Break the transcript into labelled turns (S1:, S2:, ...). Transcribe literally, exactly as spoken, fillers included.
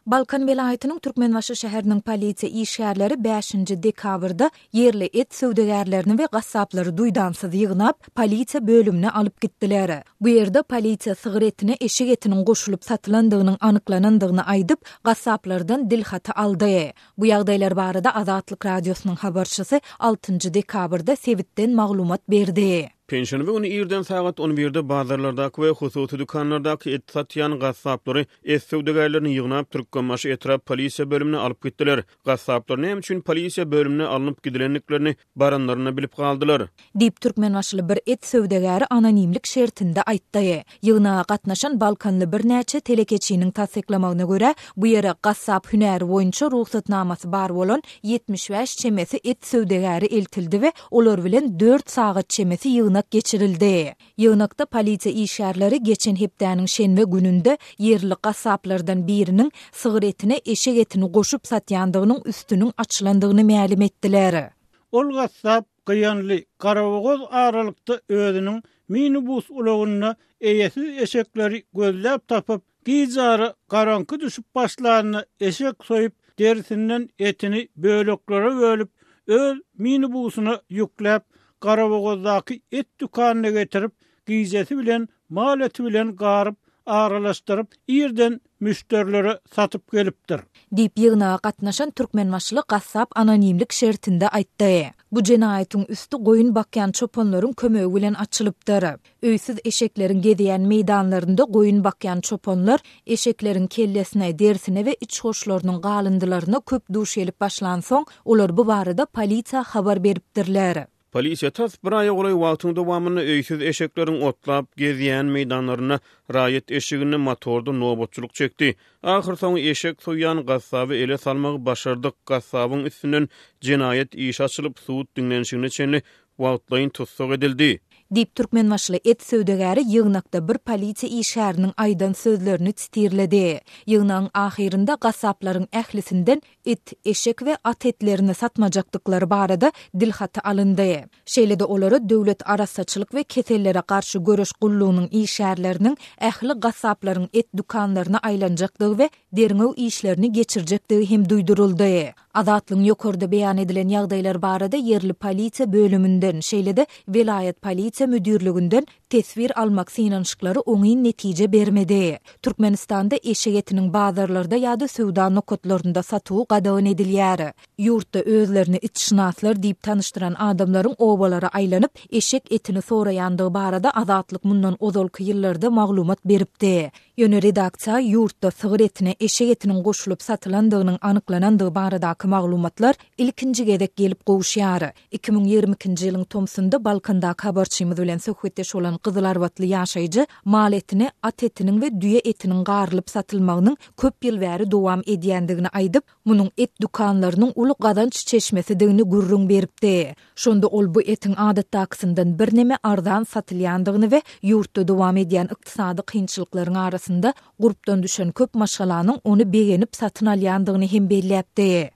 S1: Balkan vilayatynyň Türkmenbaşy şäheriniň polisiýa işgärleri beşinji dekabrda yerli et söwdegärlerini we gassaplary duýdansyz ýygnap polisiýa bölümine alyp gitdiler. Bu ýerde polisiýa sigaretine eşek etiniň goşulyp satylandygynyň anyklanandygyny aýdyp gassaplardan dilhata aldy. Bu ýagdaýlar barada Azatlyk radiosynyň habarçysy altynjy dekabrda Sewitden maglumat berdi.
S2: Pensionu we onu ýerden sagat on birde bazarlardaky we hususy dükanlardaky et satýan gassaplary et söwdegärlerini ýygnap Türkmenbaşy etrap polisiýa bölümine alyp gitdiler. Gassaplar näme üçin polisiýa bölümine alınıp gidilenliklerini baranlaryna bilip galdylar.
S1: Dip Türkmenbaşly bir et söwdegäri anonimlik şertinde aýtdy. Ýygnaga gatnaşan Balkanly bir näçe telekeçiniň tasdiklamagyna görä, bu ýere gassap hünäri boýunça ruhsatnamasy bar bolan yetmiş beş çemesi et söwdegäri eltildi we olar bilen dört sagat çemesi ýygnak geçirildi. Ýygnakda polisiýa işgärleri geçen hepdäniň şenbe gününde yerli gassaplardan biriniň sigaretine eşek etini goşup satýandygynyň üstüniň açylandygyny ma'lum etdiler.
S3: Ol gassap Gıyanly Garabogoz aralykda özüniň minibus ulagyna eýesiz eşekleri gözläp tapyp, gizary garanky düşüp başlaryny eşek soýup derisinden etini böleklere bölüp öz minibusyna ýükläp Garabogozdaky et dükanyna getirip gizesi bilen malety bilen garyp aralaşdyryp ýerden müşterilere satyp gelipdir.
S1: Dip ýygnaga gatnaşan Türkmenbaşly gassap anonimlik şertinde aýtdy. Bu jenaýatyň üstü goýun bakýan çopanlaryň kömegi bilen açylypdyr. Öýsiz eşekleriň gedýän meýdanlarynda goýun bakýan çopanlar eşekleriň kellesine, dersine we iç hoşlarynyň galyndylaryna köp duş elip başlan soň olar bu barada polisiýa habar beripdirler.
S2: Polisiýa tas bir aýa golay wagtyň dowamyny öýsiz eşekleriň otlap gezýän meýdanlaryna raýat eşigini motorda nobotçuluk çekdi. Ahir soň eşek soýan gassaby ele salmagy başardyk. Gassabyň üstünden jenaýet iş açylyp suwut dinlenşigine çenli wagtlaýyn tutsak edildi.
S1: Dip Türkmenbaşly et söwdegäri ýygnakda bir polisiýa işgäriniň aýdan sözlerini titirledi. Ýygnaň ahirinde gassaplaryň ählisinden et, eşek we at etlerini satmajakdyklary barada dilhata alyndy. Şeýlede olary döwlet arasaçylyk we kesellere garşy görüş gullugynyň işgärleriniň ähli gassaplaryň et dükanlaryna aýlanjakdygy we derňew işlerini geçirjekdigi hem duýduruldy. Azatlyň ýokarda beýan edilen ýagdaýlar barada yerli polisiýa bölümünden şeýlede vilayet polisiýa müdürlüginden tesbir almak synanyşyklary oňy netije bermedi. Türkmenistanda eşek etiniň bazarlarda ýa-da söwda nokatlarynda satygy gadawan edilýär. Ýurtda özlerini itşinaslar diýip tanıştyran adamlaryň obalara aýlanyp eşek etini soraýandygy barada Azatlyk mundan ozalky ýyllarda maglumat beripdi. Ýöne redaksiýa ýurtda sigaretine eşek etiniň goşulyp satylandygynyň anyklanandygy baradaky maglumatlar ilkinji gedek gelip gowuşýar. iki bin ýygrimi ikinji ýylyň tomsunda Balkandaky habarçymyz bilen söhbetdeş bolan Gyzyl Arbatly ýaşaýjy mal etini, at etiniň we düýe etiniň garylyp satylmagynyň köp ýyl bäri dowam edýändigini aýdyp, munyň et dükanlarynyň uly gadanç çeşmesidigini gurrun beripdi. Şonda ol bu etiň adatdakysyndan bir neme ardan satylýandygyny we ýurtda dowam edýän ykdysady kynçylyklaryň arasynda gurupdan düşen köp maşgalanyň onu begenip satyn alýandygyny hem belläpdi.